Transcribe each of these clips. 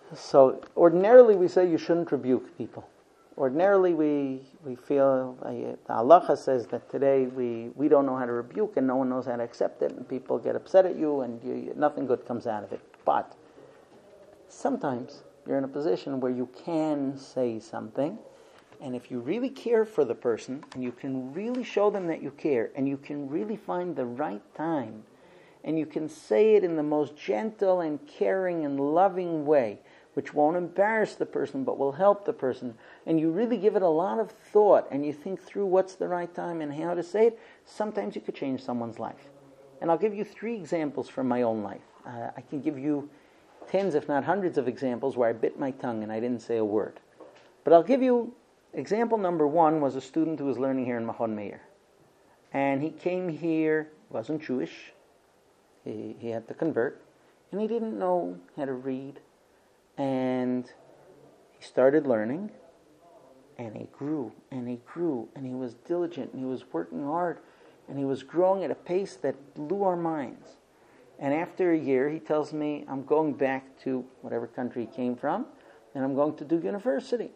So ordinarily we say you shouldn't rebuke people. Ordinarily we feel, the halacha says that today we don't know how to rebuke and no one knows how to accept it, and people get upset at you and nothing good comes out of it. But sometimes you're in a position where you can say something, and if you really care for the person and you can really show them that you care and you can really find the right time and you can say it in the most gentle and caring and loving way, which won't embarrass the person but will help the person, and you really give it a lot of thought and you think through what's the right time and how to say it, sometimes you could change someone's life. And I'll give you 3 examples from my own life. I can give you tens if not hundreds of examples where I bit my tongue and I didn't say a word. But I'll give you example number 1 was a student who was learning here in Machon Meir. And he came here, wasn't Jewish, he had to convert, and he didn't know how to read. And he started learning, and he grew, and he grew, and he was diligent, and he was working hard, and he was growing at a pace that blew our minds. And after a year, he tells me, I'm going back to whatever country he came from, and I'm going to Duke University.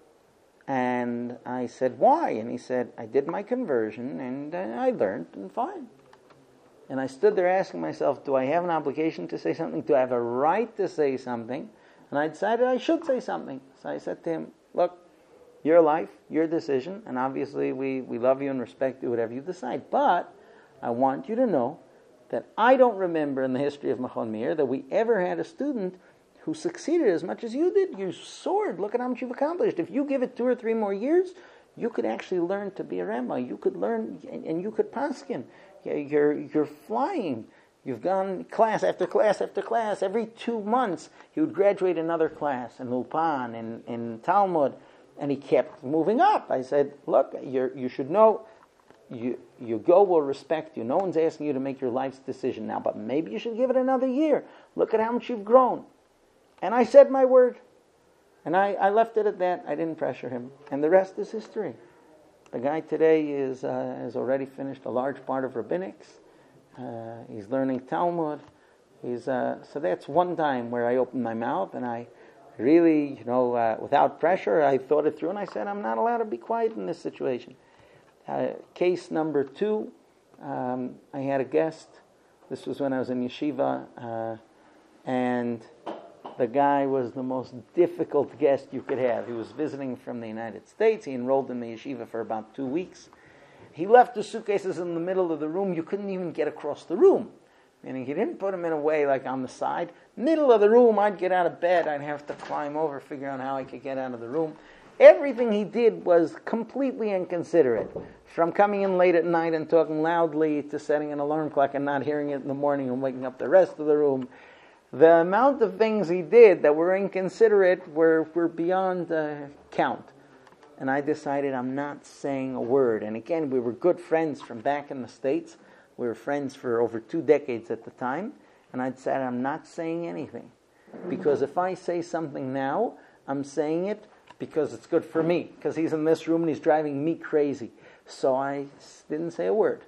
And I said, why? And he said, I did my conversion, and I learned, and fine. And I stood there asking myself, do I have an obligation to say something? Do I have a right to say something? And I decided I should say something. So I said to him, look, your life, your decision, and obviously we love you and respect you, whatever you decide. But I want you to know that I don't remember in the history of Machon Meir that we ever had a student who succeeded as much as you did. You soared. Look at how much you've accomplished. If you give it 2 or 3 more years, you could actually learn to be a rabbi. You could learn, and you could paskin. You're flying. You've gone class after class after class. Every 2 months, he would graduate another class in Ulpan, in Talmud, and he kept moving up. I said, look, you should know, your go will respect you. No one's asking you to make your life's decision now, but maybe you should give it another year. Look at how much you've grown. And I said my word. And I left it at that. I didn't pressure him. And the rest is history. The guy today has already finished a large part of rabbinics. He's learning Talmud. So that's one time where I opened my mouth and I really, without pressure, I thought it through and I said, I'm not allowed to be quiet in this situation. Case number 2, I had a guest. This was when I was in yeshiva, and the guy was the most difficult guest you could have. He was visiting from the United States. He enrolled in the yeshiva for about 2 weeks. He left the suitcases in the middle of the room. You couldn't even get across the room. Meaning he didn't put them in a way like on the side. Middle of the room, I'd get out of bed. I'd have to climb over, figure out how I could get out of the room. Everything he did was completely inconsiderate. From coming in late at night and talking loudly to setting an alarm clock and not hearing it in the morning and waking up the rest of the room. The amount of things he did that were inconsiderate were beyond count. And I decided I'm not saying a word. And again, we were good friends from back in the States. We were friends for over 2 decades at the time. And I decided I'm not saying anything. Because if I say something now, I'm saying it because it's good for me. Because he's in this room and he's driving me crazy. So I didn't say a word.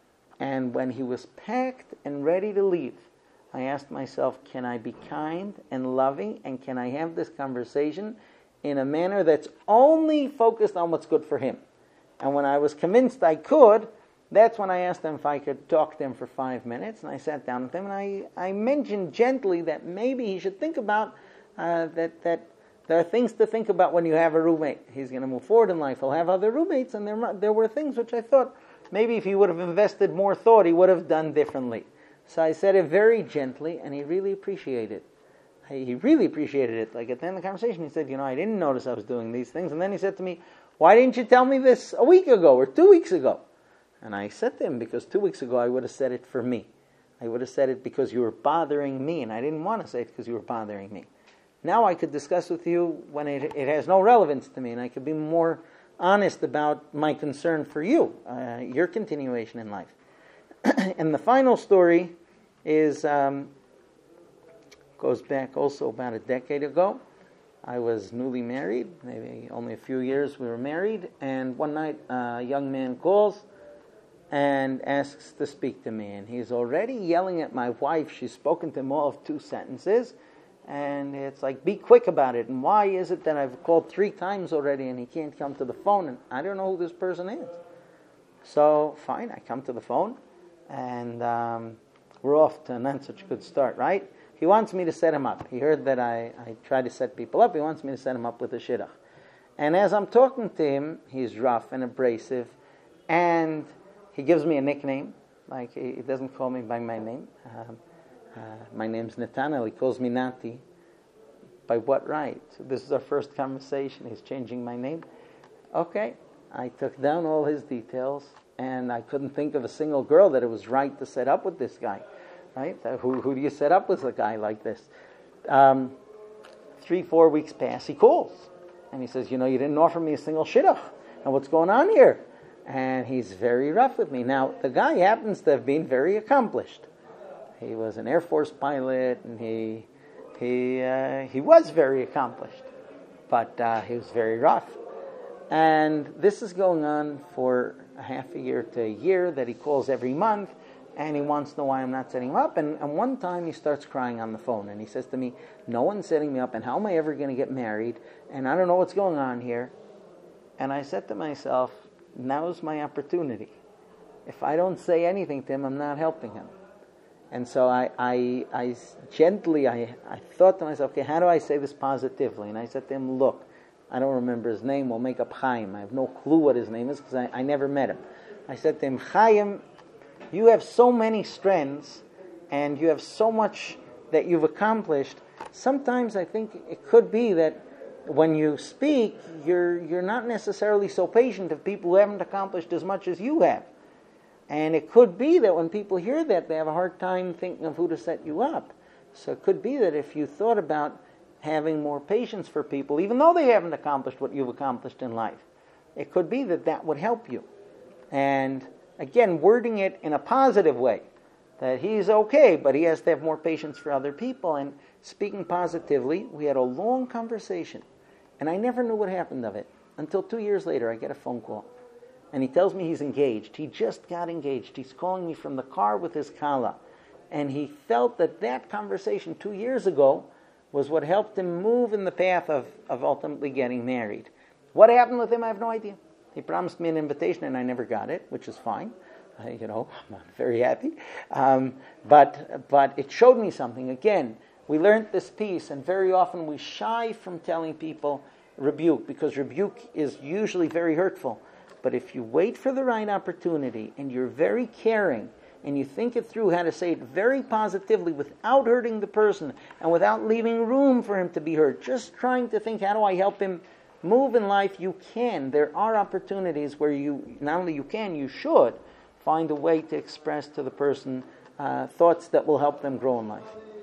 And when he was packed and ready to leave, I asked myself, can I be kind and loving, and can I have this conversation in a manner that's only focused on what's good for him? And when I was convinced I could, that's when I asked him if I could talk to him for 5 minutes, and I sat down with him, and I mentioned gently that maybe he should think about that there are things to think about when you have a roommate. He's going to move forward in life. He'll have other roommates, and there were things which I thought maybe if he would have invested more thought, he would have done differently. So I said it very gently, and he really appreciated it. He really appreciated it. Like at the end of the conversation, he said, I didn't notice I was doing these things. And then he said to me, why didn't you tell me this a week ago or 2 weeks ago? And I said to him, because 2 weeks ago I would have said it for me. I would have said it because you were bothering me, and I didn't want to say it because you were bothering me. Now I could discuss with you when it has no relevance to me, and I could be more honest about my concern for you, your continuation in life. And the final story is goes back also about a decade ago. I was newly married, maybe only a few years we were married, and one night a young man calls and asks to speak to me, and he's already yelling at my wife. She's spoken to him all of 2 sentences, And it's like, be quick about it. And why is it that I've called 3 times already and he can't come to the phone? And I don't know who this person is. So, fine, I come to the phone. And we're off to not such a good start, right? He wants me to set him up. He heard that I try to set people up. He wants me to set him up with a shidduch. And as I'm talking to him, he's rough and abrasive. And he gives me a nickname. Like, he doesn't call me by my name. My name's Nathaniel. He calls me Nati. By what right? So this is our first conversation. He's changing my name. Okay. I took down all his details, and I couldn't think of a single girl that it was right to set up with this guy. Right? Who do you set up with a guy like this? 3-4 weeks pass. He calls. And he says, you didn't offer me a single shidduch. And what's going on here? And he's very rough with me. Now, the guy happens to have been very accomplished. He was an Air Force pilot, and he was very accomplished, but he was very rough. And this is going on for a half a year to a year that he calls every month, and he wants to know why I'm not setting him up. And one time he starts crying on the phone, and he says to me, no one's setting me up, and how am I ever going to get married? And I don't know what's going on here. And I said to myself, now's my opportunity. If I don't say anything to him, I'm not helping him. And so I gently thought to myself, okay, how do I say this positively? And I said to him, look, I don't remember his name. We'll make up Chaim. I have no clue what his name is because I never met him. I said to him, Chaim, you have so many strengths and you have so much that you've accomplished. Sometimes I think it could be that when you speak, you're not necessarily so patient of people who haven't accomplished as much as you have. And it could be that when people hear that, they have a hard time thinking of who to set you up. So it could be that if you thought about having more patience for people, even though they haven't accomplished what you've accomplished in life, it could be that that would help you. And again, wording it in a positive way, that he's okay, but he has to have more patience for other people. And speaking positively, we had a long conversation. And I never knew what happened of it. Until 2 years later, I get a phone call. And he tells me he's engaged. He just got engaged. He's calling me from the car with his kala. And he felt that conversation 2 years ago was what helped him move in the path of ultimately getting married. What happened with him, I have no idea. He promised me an invitation and I never got it, which is fine. I'm very happy. But it showed me something. Again, we learned this piece, and very often we shy from telling people rebuke, because rebuke is usually very hurtful. But if you wait for the right opportunity and you're very caring and you think it through how to say it very positively without hurting the person and without leaving room for him to be hurt, just trying to think, how do I help him move in life? You can. There are opportunities where you, not only you can, you should find a way to express to the person thoughts that will help them grow in life.